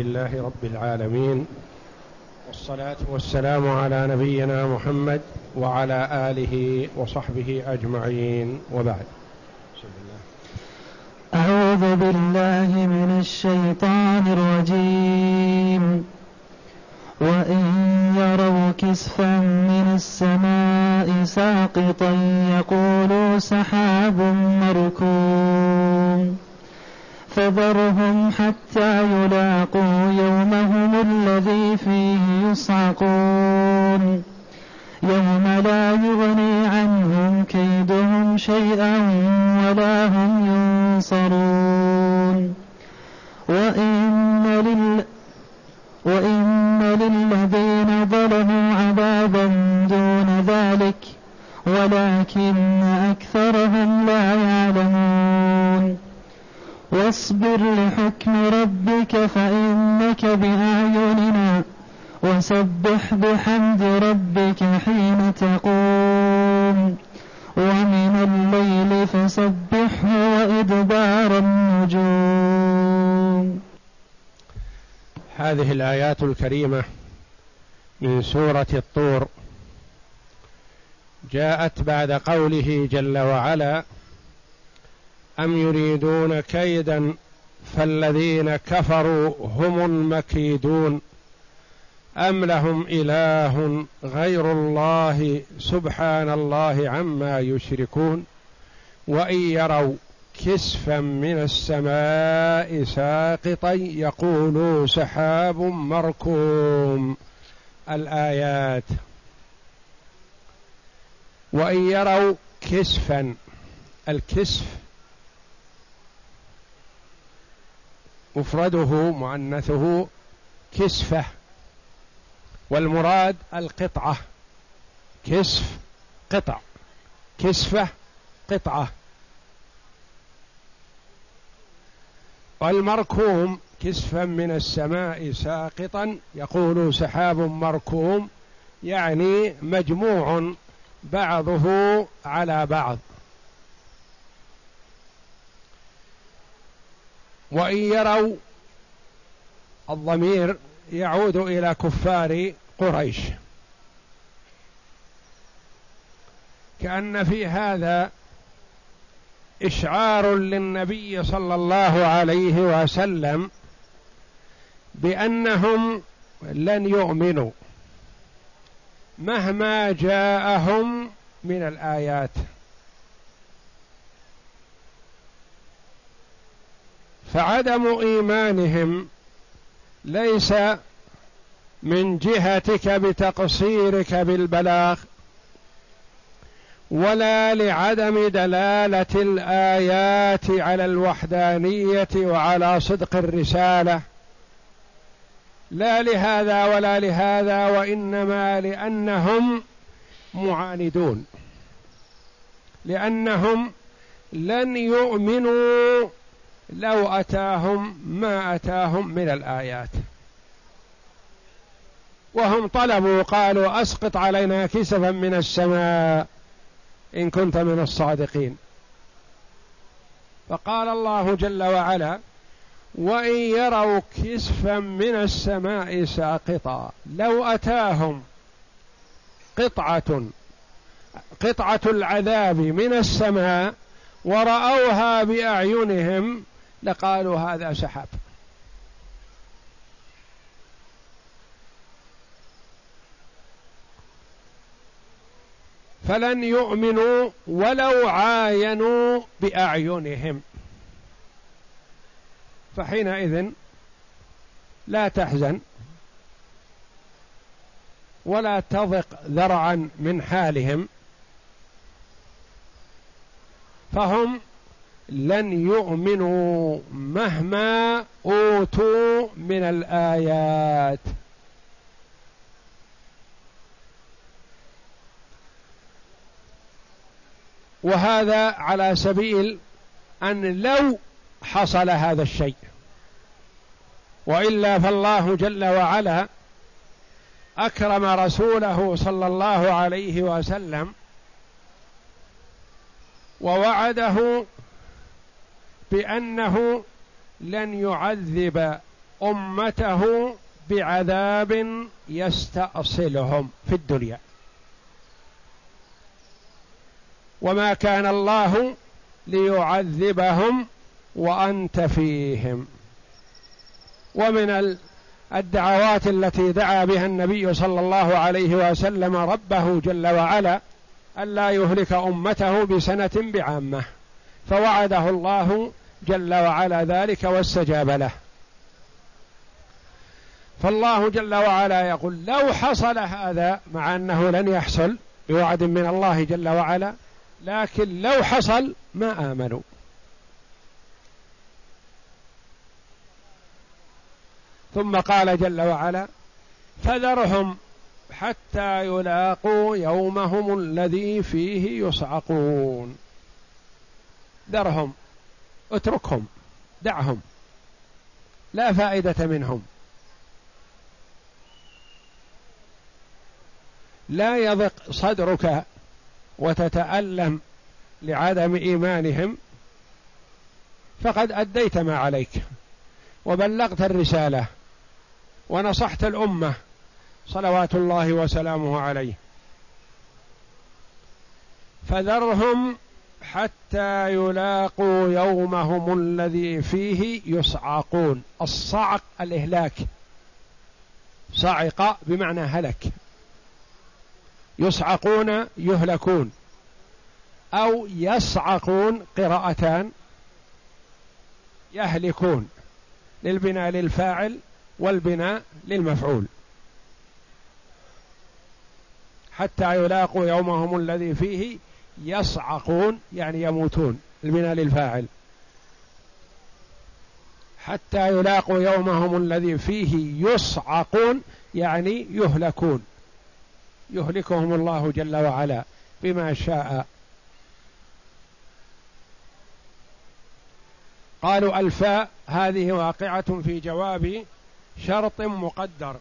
لله رب العالمين، والصلاة والسلام على نبينا محمد وعلى آله وصحبه أجمعين، وبعد. أعوذ بالله من الشيطان الرجيم. وإن يروا كسفا من السماء ساقطا يقولوا سحاب مركوم فذرهم حتى يلاقوا يومهم الذي فيه يصعقون يوم لا يغني عنهم كيدهم شيئا ولا هم ينصرون. وإن للذين ظلموا عذابا دون ذلك ولكن أكثرهم لا يعلمون. واصبر لحكم ربك فإنك بأعيننا وسبح بحمد ربك حين تقوم ومن الليل فسبحه وإدبار النجوم. هذه الآيات الكريمة من سورة الطور جاءت بعد قوله جل وعلا: أم يريدون كيدا فالذين كفروا هم المكيدون أم لهم إله غير الله سبحان الله عما يشركون. وإن يروا كسفا من السماء ساقطا يقولوا سحاب مركوم. الآيات. وإن يروا كسفا، الكسف مفرده مؤنثه كسفة، والمراد القطعة. كسف قطع، كسفة قطعة. والمركوم كسفا من السماء ساقطا يقول سحاب مركوم، يعني مجموع بعضه على بعض. وإن يروا، الضمير يعود إلى كفار قريش، كأن في هذا إشعار للنبي صلى الله عليه وسلم بأنهم لن يؤمنوا مهما جاءهم من الآيات، فعدم إيمانهم ليس من جهتك بتقصيرك بالبلاغ، ولا لعدم دلالة الآيات على الوحدانية وعلى صدق الرسالة، لا لهذا ولا لهذا، وإنما لأنهم معاندون، لأنهم لن يؤمنوا لو أتاهم ما أتاهم من الآيات. وهم طلبوا، قالوا أسقط علينا كسفا من السماء إن كنت من الصادقين. فقال الله جل وعلا: وإن يروا كسفا من السماء ساقطا، لو أتاهم قطعة العذاب من السماء ورأوها بأعينهم لقالوا هذا سحاب. فلن يؤمنوا ولو عاينوا بأعينهم. فحينئذ لا تحزن ولا تضق ذرعا من حالهم، فهم لن يؤمنوا مهما أوتوا من الآيات. وهذا على سبيل أن لو حصل هذا الشيء، وإلا فالله جل وعلا أكرم رسوله صلى الله عليه وسلم ووعده بأنه لن يعذب أمته بعذاب يستأصلهم في الدنيا، وما كان الله ليعذبهم وأنت فيهم. ومن الدعوات التي دعا بها النبي صلى الله عليه وسلم ربه جل وعلا ألا يهلك أمته بسنة بعامة، فوعده الله جل وعلا ذلك واستجاب له. فالله جل وعلا يقول لو حصل هذا، مع أنه لن يحصل بوعد من الله جل وعلا، لكن لو حصل ما آمنوا. ثم قال جل وعلا فذرهم حتى يلاقوا يومهم الذي فيه يصعقون. ذرهم، اتركهم، دعهم، لا فائدة منهم. لا يضق صدرك وتتألم لعدم إيمانهم، فقد أديت ما عليك وبلغت الرسالة ونصحت الأمة صلوات الله وسلامه عليه. فذرهم حتى يلاقوا يومهم الذي فيه يصعقون. الصعق الإهلاك، صعق بمعنى هلك، يصعقون يهلكون، أو يصعقون قراءتان، يهلكون، للبناء للفاعل والبناء للمفعول. حتى يلاقوا يومهم الذي فيه يصعقون يعني يموتون، البناء للفاعل. حتى يلاقوا يومهم الذي فيه يصعقون يعني يهلكون، يهلكهم الله جل وعلا بما شاء. قالوا الفاء هذه واقعة في جواب شرط مقدر،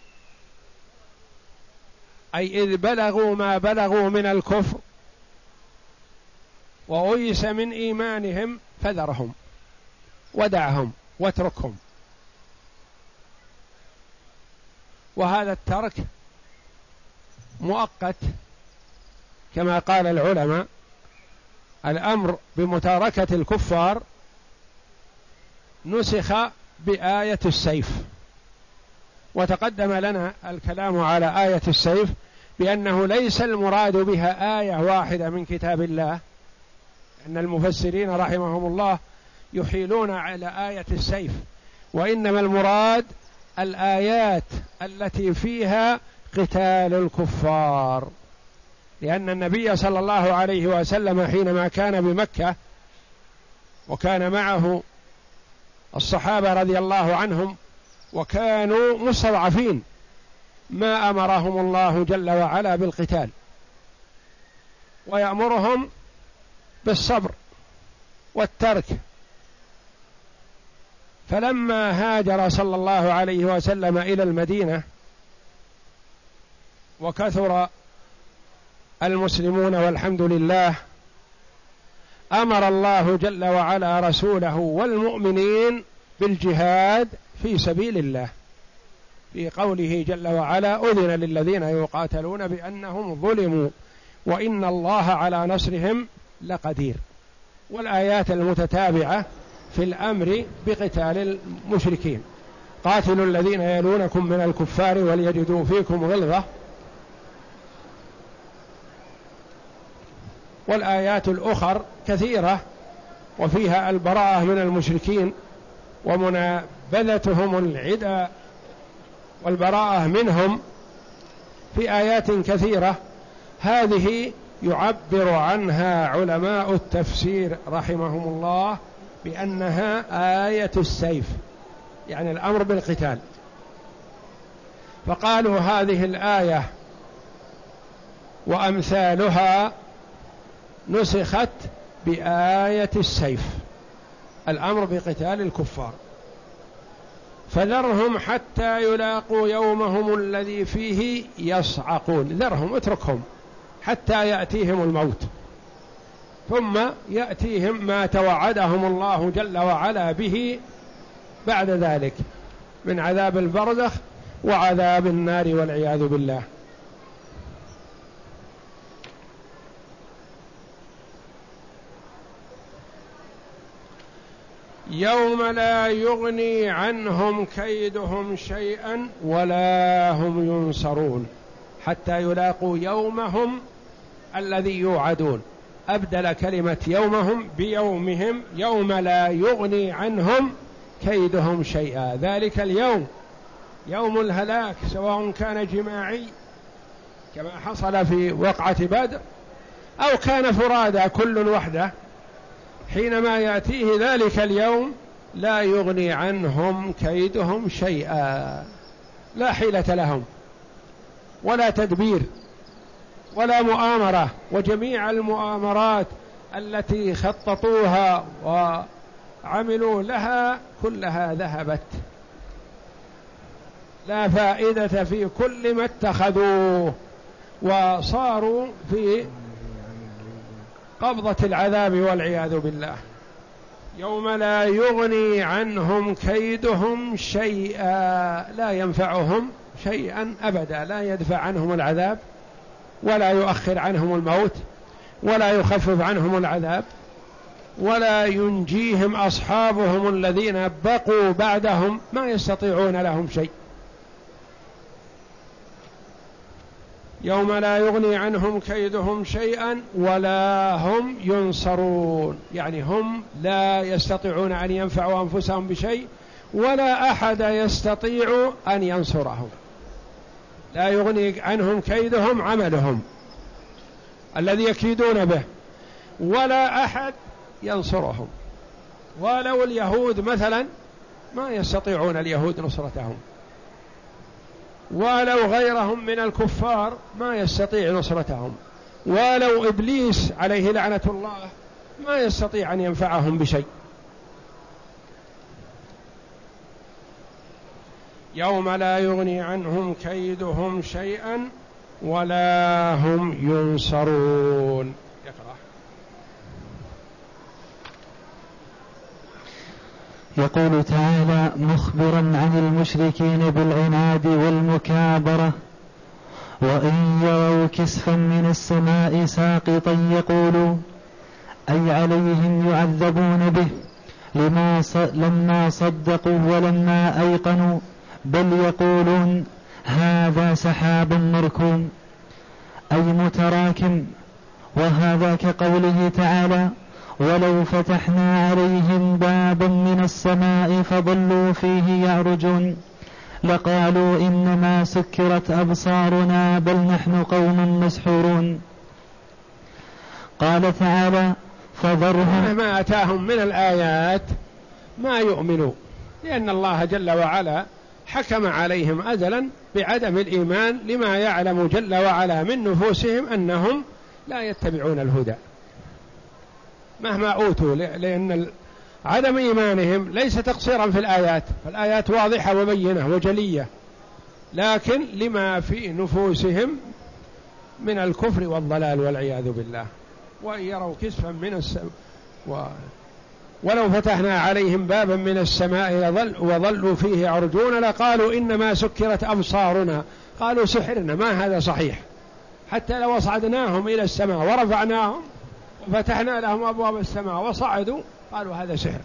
أي إذ بلغوا ما بلغوا من الكفر وأيس من إيمانهم فذرهم ودعهم واتركهم. وهذا الترك مؤقت، كما قال العلماء الأمر بمتاركة الكفار نسخ بآية السيف، وتقدم لنا الكلام على آية السيف بأنه ليس المراد بها آية واحدة من كتاب الله، أن المفسرين رحمهم الله يحيلون على آية السيف، وإنما المراد الآيات التي فيها قتال الكفار، لأن النبي صلى الله عليه وسلم حينما كان بمكة وكان معه الصحابة رضي الله عنهم وكانوا مستضعفين، ما أمرهم الله جل وعلا بالقتال، ويأمرهم بالصبر والترك. فلما هاجر صلى الله عليه وسلم إلى المدينة وكثر المسلمون والحمد لله، أمر الله جل وعلا رسوله والمؤمنين بالجهاد في سبيل الله، في قوله جل وعلا أذن للذين يقاتلون بأنهم ظلموا وإن الله على نصرهم لقدير. والآيات المتتابعة في الأمر بقتال المشركين، قاتلوا الذين يلونكم من الكفار وليجدوا فيكم غلظة. والآيات الأخر كثيرة وفيها البراءة من المشركين ومنابذتهم العدى والبراءة منهم في آيات كثيرة. هذه يعبر عنها علماء التفسير رحمهم الله بأنها آية السيف، يعني الأمر بالقتال. فقالوا هذه الآية وأمثالها نسخت بآية السيف، الأمر بقتال الكفار. فذرهم حتى يلاقوا يومهم الذي فيه يصعقون. ذرهم، اتركهم حتى يأتيهم الموت، ثم يأتيهم ما توعدهم الله جل وعلا به بعد ذلك. من عذاب البرزخ وعذاب النار والعياذ بالله. يوم لا يغني عنهم كيدهم شيئا ولا هم ينصرون حتى يلاقوا يومهم الذي يوعدون. أبدل كلمة يومهم بيومهم، يوم لا يغني عنهم كيدهم شيئا. ذلك اليوم يوم الهلاك، سواء كان جماعي كما حصل في وقعة بدر أو كان فرادى كل وحده، حينما يأتيه ذلك اليوم لا يغني عنهم كيدهم شيئا، لا حيلة لهم ولا تدبير ولا مؤامرة، وجميع المؤامرات التي خططوها وعملوا لها كلها ذهبت، لا فائدة في كل ما اتخذوه، وصاروا في قبضة العذاب والعياذ بالله. يوم لا يغني عنهم كيدهم شيئا، لا ينفعهم شيئا أبدا، لا يدفع عنهم العذاب ولا يؤخر عنهم الموت ولا يخفف عنهم العذاب ولا ينجيهم أصحابهم الذين بقوا بعدهم، ما يستطيعون لهم شيء. يوم لا يغني عنهم كيدهم شيئا ولا هم ينصرون، يعني هم لا يستطيعون أن ينفعوا أنفسهم بشيء ولا أحد يستطيع أن ينصرهم. لا يغني عنهم كيدهم عملهم الذي يكيدون به، ولا أحد ينصرهم. ولو اليهود مثلا ما يستطيعون اليهود نصرتهم، ولو غيرهم من الكفار ما يستطيع نصرتهم، ولو إبليس عليه لعنة الله ما يستطيع أن ينفعهم بشيء. يوم لا يغني عنهم كيدهم شيئا ولا هم ينصرون. يقرأ. يقول تعالى مخبرا عن المشركين بالعناد والمكابرة: وإن يروا كسفا من السماء ساقطا يقولوا أي عليهم يعذبون به لما صدقوا ولما أيقنوا بل يقولون هذا سحاب مركوم أي متراكم. وهذا كقوله تعالى ولو فتحنا عليهم بابا من السماء فظلوا فيه يعرجون لقالوا إنما سكرت أبصارنا بل نحن قوم مسحورون. قال تعالى فذرهم ما أتاهم من الآيات ما يؤمنوا، لأن الله جل وعلا حكم عليهم أزلا بعدم الإيمان لما يعلم جل وعلا من نفوسهم أنهم لا يتبعون الهدى مهما أوتوا، لأن عدم إيمانهم ليس تقصيرا في الآيات، فالآيات واضحة وبينة وجلية، لكن لما في نفوسهم من الكفر والضلال والعياذ بالله. وإن يروا كسفا من السماء ولو فتحنا عليهم بابا من السماء وظلوا فيه يعرجون لقالوا إنما سكرت أبصارنا، قالوا سحرنا، ما هذا صحيح. حتى لو أصعدناهم إلى السماء ورفعناهم وفتحنا لهم أبواب السماء وصعدوا قالوا هذا سحر.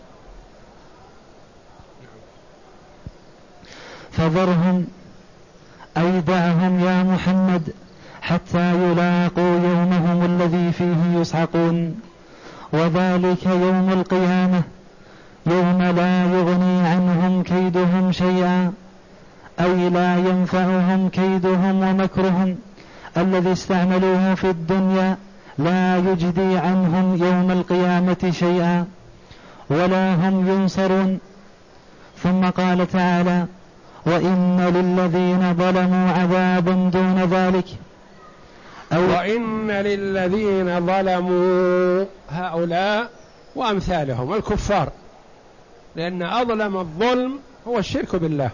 فذرهم أي دعهم يا محمد حتى يلاقوا يومهم الذي فيه يصعقون، وذلك يوم القيامة يوم لا يغني عنهم كيدهم شيئا، أي لا ينفعهم كيدهم ومكرهم الذي استعملوه في الدنيا، لا يجدي عنهم يوم القيامة شيئا ولا هم ينصرون. ثم قال تعالى وإن للذين ظلموا عذابا دون ذلك، وإن للذين ظلموا هؤلاء وأمثالهم الكفار، لأن أظلم الظلم هو الشرك بالله.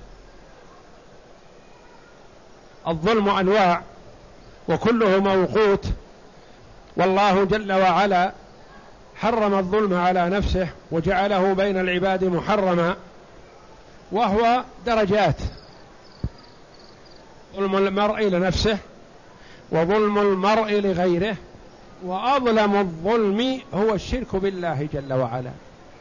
الظلم أنواع وكله موقوت، والله جل وعلا حرم الظلم على نفسه وجعله بين العباد محرما، وهو درجات: ظلم المرء لنفسه، وظلم المرء لغيره، وأظلم الظلم هو الشرك بالله جل وعلا،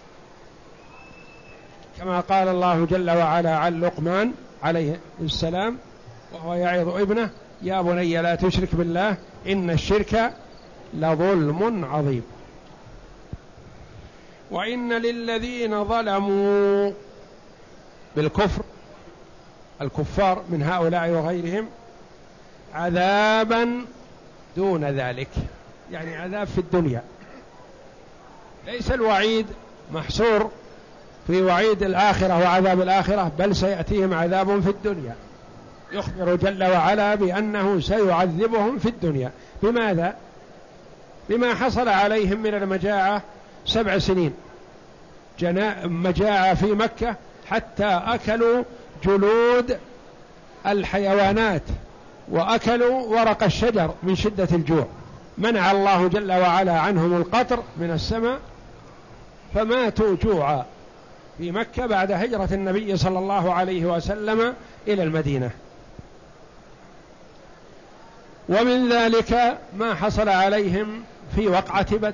كما قال الله جل وعلا عن لقمان عليه السلام وهو يعظ ابنه: يا بني لا تشرك بالله إن الشرك لظلم عظيم. وإن للذين ظلموا بالكفر، الكفار من هؤلاء وغيرهم، عذابا دون ذلك، يعني عذاب في الدنيا، ليس الوعيد محصور في وعيد الآخرة وعذاب الآخرة، بل سيأتيهم عذاب في الدنيا. يخبر جل وعلا بأنه سيعذبهم في الدنيا. بماذا؟ بما حصل عليهم من المجاعة 7 سنين، مجاعة في مكة حتى أكلوا جلود الحيوانات وأكلوا ورق الشجر من شدة الجوع. منع الله جل وعلا عنهم القطر من السماء فماتوا جوعا في مكة بعد هجرة النبي صلى الله عليه وسلم إلى المدينة. ومن ذلك ما حصل عليهم في وقعة بدر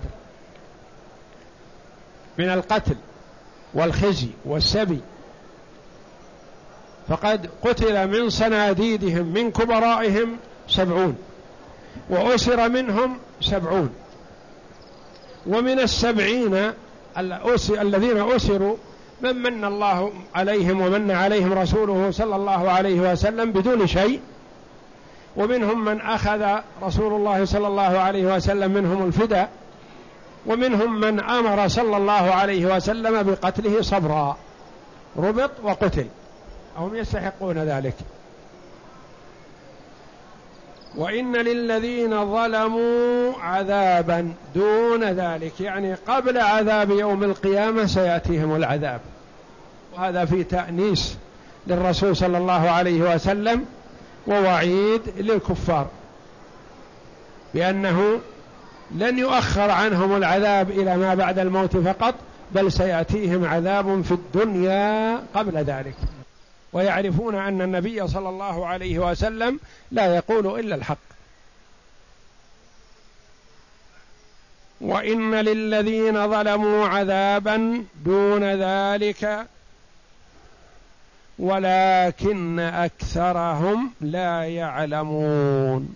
من القتل والخزي والسبي، فقد قتل من صناديدهم من كبرائهم 70، وأسر منهم 70، ومن 70 الذين أسروا من الله عليهم ومن عليهم رسوله صلى الله عليه وسلم بدون شيء، ومنهم من أخذ رسول الله صلى الله عليه وسلم منهم الفداء، ومنهم من أمر صلى الله عليه وسلم بقتله صبرا، ربط وقتل، هم يستحقون ذلك. وإن للذين ظلموا عذابا دون ذلك، يعني قبل عذاب يوم القيامة سيأتيهم العذاب، وهذا في تأنيس للرسول صلى الله عليه وسلم ووعيد للكفار بأنه لن يؤخر عنهم العذاب إلى ما بعد الموت فقط، بل سيأتيهم عذاب في الدنيا قبل ذلك. ويعرفون أن النبي صلى الله عليه وسلم لا يقول إلا الحق. وإن للذين ظلموا عذابا دون ذلك ولكن أكثرهم لا يعلمون.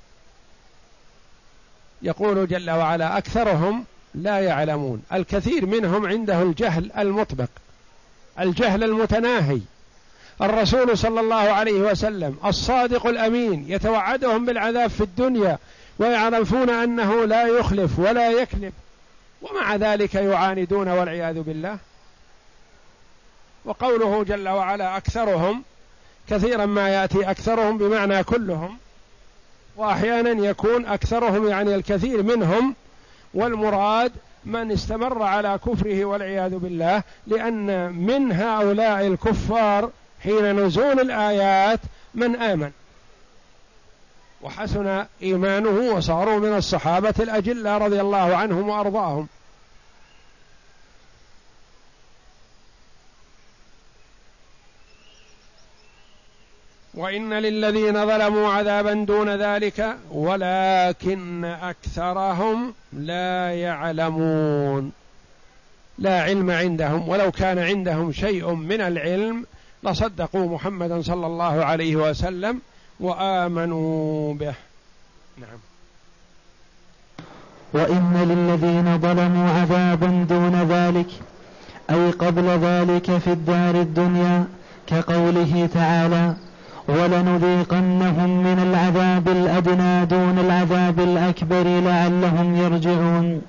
يقول جل وعلا أكثرهم لا يعلمون، الكثير منهم عنده الجهل المطبق، الجهل المتناهي. الرسول صلى الله عليه وسلم الصادق الأمين يتوعدهم بالعذاب في الدنيا ويعرفون أنه لا يخلف ولا يكذب، ومع ذلك يعاندون والعياذ بالله. وقوله جل وعلا أكثرهم، كثيرا ما يأتي أكثرهم بمعنى كلهم، وأحيانا يكون أكثرهم يعني الكثير منهم، والمراد من استمر على كفره والعياذ بالله، لأن من هؤلاء الكفار حين نزول الآيات من آمن وحسن إيمانه وصاروا من الصحابة الأجلة رضي الله عنهم وأرضاهم. وإن للذين ظلموا عذابا دون ذلك ولكن أكثرهم لا يعلمون، لا علم عندهم، ولو كان عندهم شيء من العلم لصدقوا محمدا صلى الله عليه وسلم وآمنوا به. نعم. وإن للذين ظلموا عذابا دون ذلك أي قبل ذلك في الدار الدنيا، كقوله تعالى: ولنذيقنهم من العذاب الأدنى دون العذاب الأكبر لعلهم يرجعون.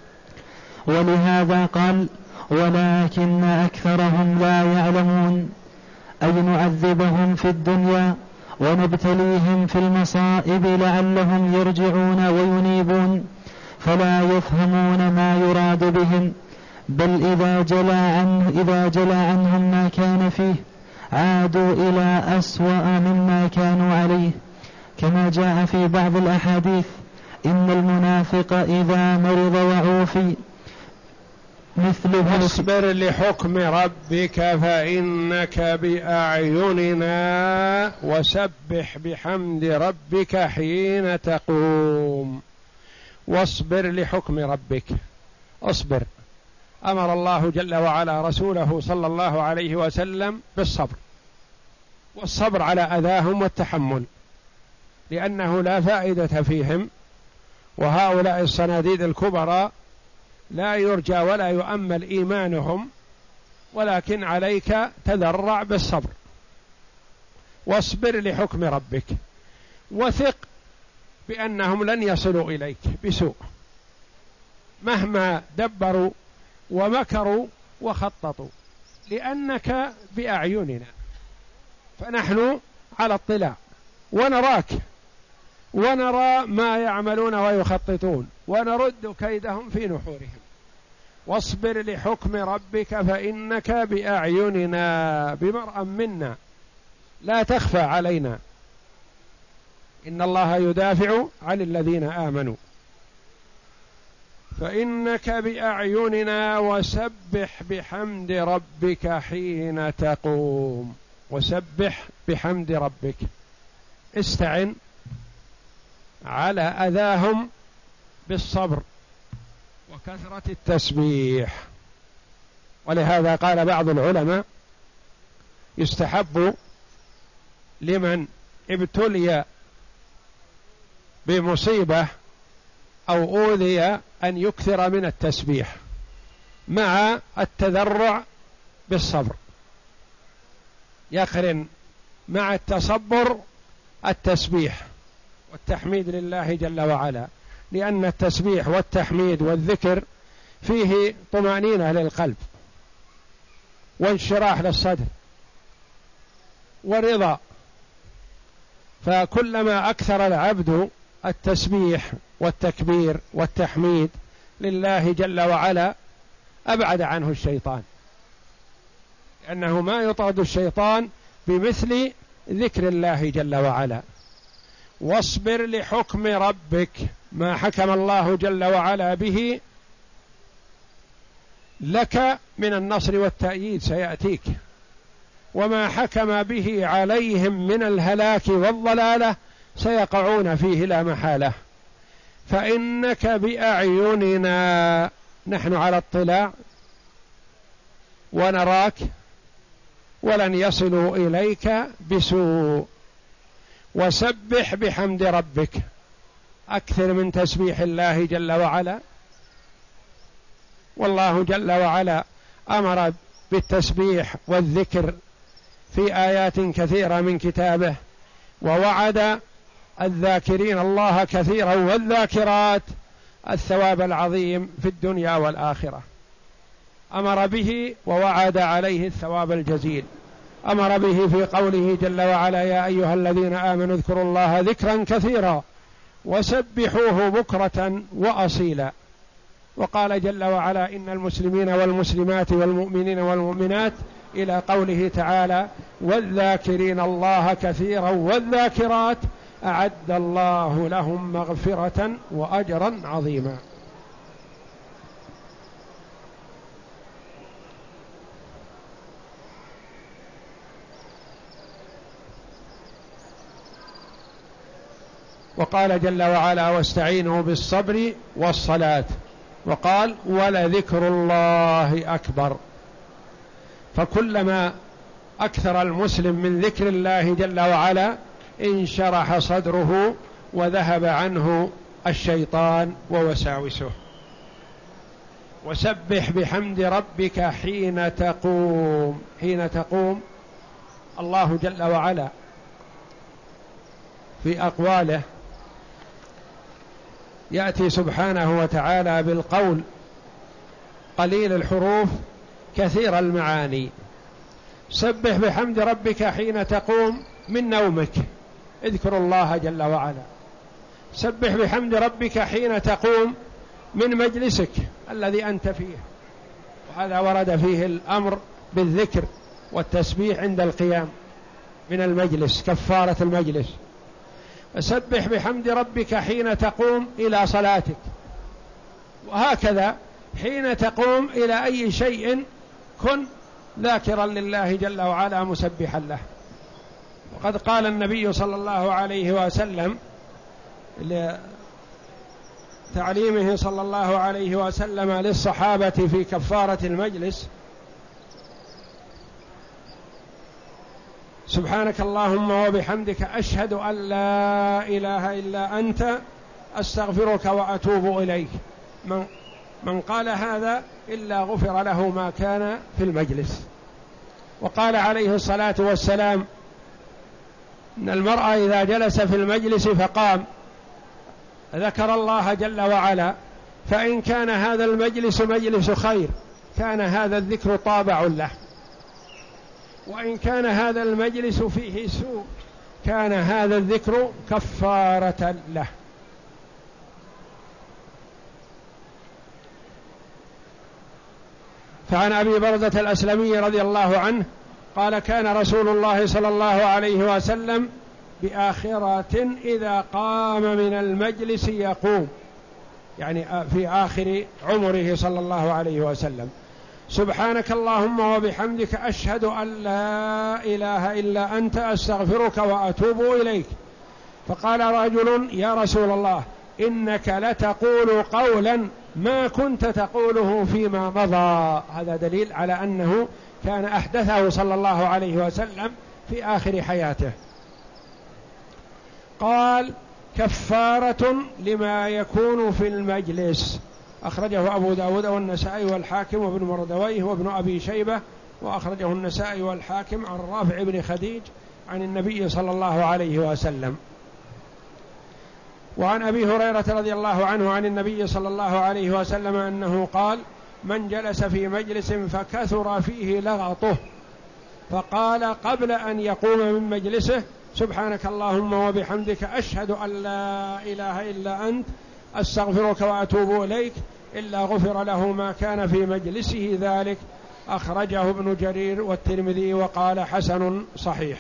ولهذا قال: ولكن أكثرهم لا يعلمون، أي نعذبهم في الدنيا ونبتليهم في المصائب لعلهم يرجعون وينيبون، فلا يفهمون ما يراد بهم، بل إذا جلى عنهم ما كان فيه عادوا إلى أسوأ مما كانوا عليه، كما جاء في بعض الأحاديث: إن المنافق إذا مرض وعوفي مثله واصبر لحكم ربك فإنك بأعيننا وسبح بحمد ربك حين تقوم. واصبر لحكم ربك، اصبر. أمر الله جل وعلا رسوله صلى الله عليه وسلم بالصبر، والصبر على أذاهم والتحمل، لأنه لا فائدة فيهم، وهؤلاء الصناديد الكبرى لا يرجى ولا يؤمل إيمانهم، ولكن عليك تذرع بالصبر. واصبر لحكم ربك، وثق بأنهم لن يصلوا إليك بسوء مهما دبروا ومكروا وخططوا، لأنك بأعيننا، فنحن على اطلاع ونراك ونرى ما يعملون ويخططون ونرد كيدهم في نحورهم. واصبر لحكم ربك فإنك بأعيننا، بمرأى منا لا تخفى علينا، إن الله يدافع عن الذين آمنوا. فإنك بأعيننا وسبح بحمد ربك حين تقوم. وسبح بحمد ربك، استعن على أذاهم بالصبر وكثرة التسبيح. ولهذا قال بعض العلماء يستحب لمن ابتلي بمصيبة أو أوذي أن يكثر من التسبيح مع التذرع بالصبر، يقرن مع التصبر التسبيح والتحميد لله جل وعلا، لأن التسبيح والتحميد والذكر فيه طمأنينة للقلب وانشراح للصدر ورضا، فكلما أكثر العبد التسبيح والتكبير والتحميد لله جل وعلا أبعد عنه الشيطان، لأنه ما يطرد الشيطان بمثل ذكر الله جل وعلا. واصبر لحكم ربك، ما حكم الله جل وعلا به لك من النصر والتأييد سيأتيك، وما حكم به عليهم من الهلاك والضلالة سيقعون فيه لا محالة. فإنك بأعيننا، نحن على اطلاع ونراك ولن يصلوا إليك بسوء. وسبح بحمد ربك، أكثر من تسبيح الله جل وعلا. والله جل وعلا أمر بالتسبيح والذكر في آيات كثيرة من كتابه، ووعد الذاكرين الله كثيرا والذاكرات الثواب العظيم في الدنيا والآخرة. أمر به ووعد عليه الثواب الجزيل. أمر به في قوله جل وعلا: يا أيها الذين آمنوا اذكروا الله ذكرا كثيرا وسبحوه بكرة وأصيلا. وقال جل وعلا: إن المسلمين والمسلمات والمؤمنين والمؤمنات، إلى قوله تعالى: والذاكرين الله كثيرا والذاكرات أعد الله لهم مغفرة وأجرا عظيما. وقال جل وعلا: واستعينوا بالصبر والصلاة. وقال: ولذكر الله أكبر. فكلما أكثر المسلم من ذكر الله جل وعلا انشرح صدره وذهب عنه الشيطان ووساوسه. وسبح بحمد ربك حين تقوم. حين تقوم الله جل وعلا في أقواله يأتي سبحانه وتعالى بالقول قليل الحروف كثير المعاني. سبح بحمد ربك حين تقوم من نومك، اذكر الله جل وعلا. سبح بحمد ربك حين تقوم من مجلسك الذي أنت فيه، وهذا ورد فيه الأمر بالذكر والتسبيح عند القيام من المجلس، كفارة المجلس. سبح بحمد ربك حين تقوم إلى صلاتك، وهكذا حين تقوم إلى أي شيء كن ذاكرا لله جل وعلا مسبحا له. وقد قال النبي صلى الله عليه وسلم لتعليمه صلى الله عليه وسلم للصحابة في كفارة المجلس: سبحانك اللهم وبحمدك أشهد أن لا إله إلا أنت أستغفرك وأتوب إليك. من قال هذا إلا غفر له ما كان في المجلس. وقال عليه الصلاة والسلام إن المرء إذا جلس في المجلس فقام ذكر الله جل وعلا، فإن كان هذا المجلس مجلس خير كان هذا الذكر طابع له، وإن كان هذا المجلس فيه سوء كان هذا الذكر كفارة له. فعن أبي برزة الأسلمي رضي الله عنه قال: كان رسول الله صلى الله عليه وسلم بآخرة إذا قام من المجلس يقوم، يعني في آخر عمره صلى الله عليه وسلم: سبحانك اللهم وبحمدك أشهد أن لا إله إلا أنت أستغفرك وأتوب إليك. فقال رجل: يا رسول الله إنك لتقول قولا ما كنت تقوله فيما مضى. هذا دليل على أنه كان أحدثه صلى الله عليه وسلم في آخر حياته. قال: كفارة لما يكون في المجلس. أخرجه أبو داود والنسائي والحاكم وابن مردويه وابن أبي شيبة، وأخرجه النسائي والحاكم عن رافع بن خديج عن النبي صلى الله عليه وسلم. وعن أبي هريرة رضي الله عنه عن النبي صلى الله عليه وسلم أنه قال: من جلس في مجلس فكثر فيه لغطه فقال قبل أن يقوم من مجلسه: سبحانك اللهم وبحمدك أشهد أن لا إله إلا أنت أستغفرك وأتوب إليك، إلا غفر له ما كان في مجلسه ذلك. أخرجه ابن جرير والترمذي وقال حسن صحيح.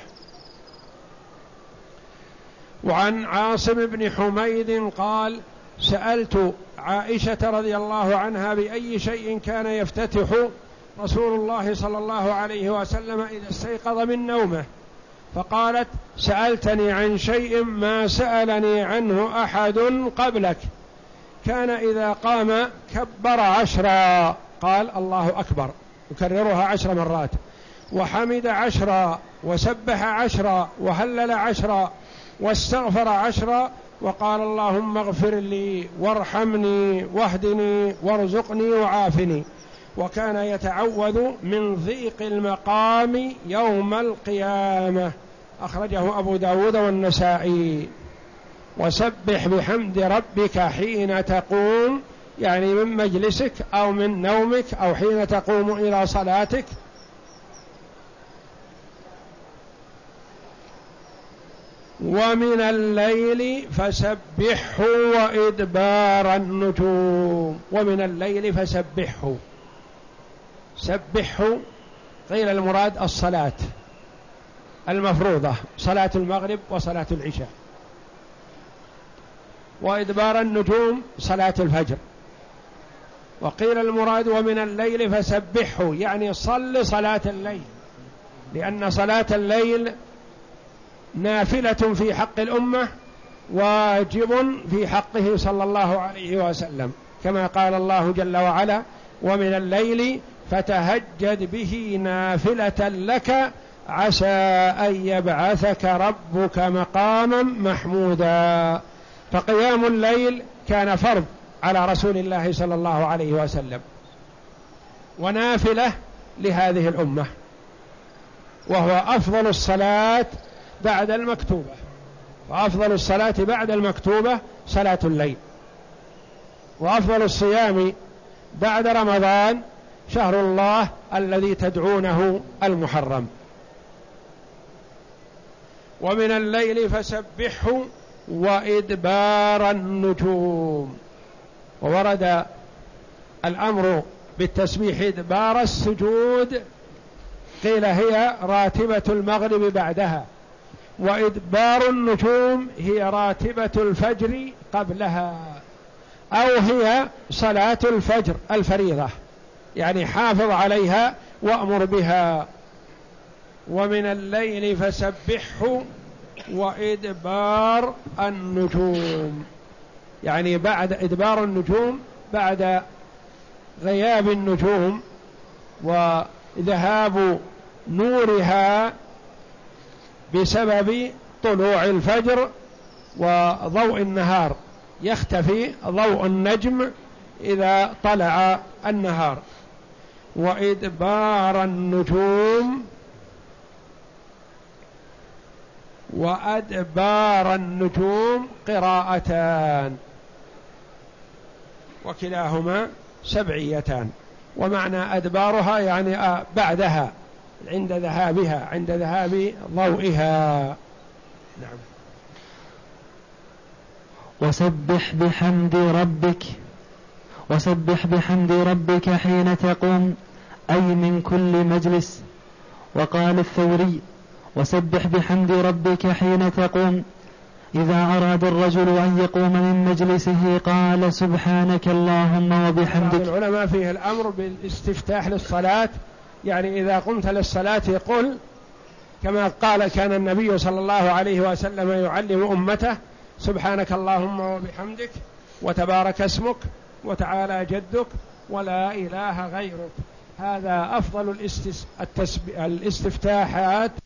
وعن عاصم بن حميد قال: سألت عائشة رضي الله عنها بأي شيء كان يفتتح رسول الله صلى الله عليه وسلم إذا استيقظ من نومه، فقالت: سألتني عن شيء ما سألني عنه أحد قبلك، كان إذا قام كبر 10، قال الله أكبر يكررها 10 مرات، وحمد 10، وسبح 10، وهلل 10، واستغفر 10، وقال اللهم اغفر لي وارحمني واهدني وارزقني وعافني. وكان يتعوذ من ضيق المقام يوم القيامة. أخرجه أبو داود والنسائي. وسبح بحمد ربك حين تقوم، يعني من مجلسك أو من نومك أو حين تقوم إلى صلاتك. ومن الليل فسبحه وإدبار النجوم. ومن الليل فسبحه، سبحه قيل المراد الصلاة المفروضة، صلاة المغرب وصلاة العشاء. وإدبار النجوم صلاة الفجر. وقيل المراد ومن الليل فسبحه، يعني صل صلاة الليل، لأن صلاة الليل نافلة في حق الأمة، واجب في حقه صلى الله عليه وسلم، كما قال الله جل وعلا: ومن الليل فتهجد به نافلة لك عسى أن يبعثك ربك مقاما محمودا. فقيام الليل كان فرض على رسول الله صلى الله عليه وسلم، ونافلة لهذه الأمة، وهو أفضل الصلاة بعد المكتوبة. وأفضل الصلاة بعد المكتوبة صلاة الليل. وأفضل الصيام بعد رمضان شهر الله الذي تدعونه المحرم. ومن الليل فسبحه وإدبار النجوم. وورد الأمر بالتسبيح إدبار السجود، قيل هي راتبة المغرب بعدها، وإدبار النجوم هي راتبة الفجر قبلها. أو هي صلاة الفجر الفريضة، يعني حافظ عليها وأمر بها. ومن الليل فسبحه وإدبار النجوم، يعني بعد إدبار النجوم، بعد غياب النجوم وذهاب نورها بسبب طلوع الفجر وضوء النهار، يختفي ضوء النجم إذا طلع النهار. وإدبار النجوم، وأدبار النجوم قراءتان وكلاهما سبعيتان، ومعنى أدبارها يعني بعدها، عند ذهابها، عند ذهاب ضوئها. نعم. وسبح بحمد ربك حين تقوم، أي من كل مجلس. وقال الثوري: وسبح بحمد ربك حين تقوم، إذا أراد الرجل أن يقوم من مجلسه قال سبحانك اللهم وبحمدك. العلماء فيه الأمر بالاستفتاح للصلاة، يعني إذا قمت للصلاة قل كما قال كان النبي صلى الله عليه وسلم يعلم أمته: سبحانك اللهم وبحمدك وتبارك اسمك وتعالى جدك ولا إله غيرك. هذا أفضل الاستفتاحات